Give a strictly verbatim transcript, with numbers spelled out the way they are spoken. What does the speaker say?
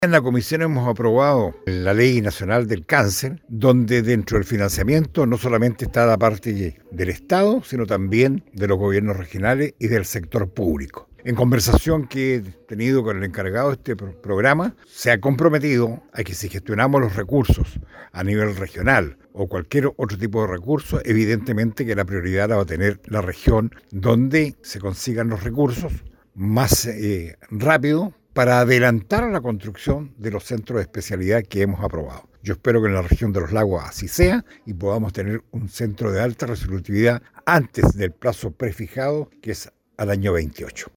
En la comisión hemos aprobado la Ley Nacional del Cáncer, donde dentro del financiamiento no solamente está la parte del Estado, sino también de los gobiernos regionales y del sector público. En conversación que he tenido con el encargado de este pro- programa, se ha comprometido a que si gestionamos los recursos a nivel regional o cualquier otro tipo de recurso, evidentemente que la prioridad la va a tener la región donde se consigan los recursos más eh, rápido para adelantar la construcción de los centros de especialidad que hemos aprobado. Yo espero que en la región de los lagos así sea y podamos tener un centro de alta resolutividad antes del plazo prefijado, que es al año veintiocho.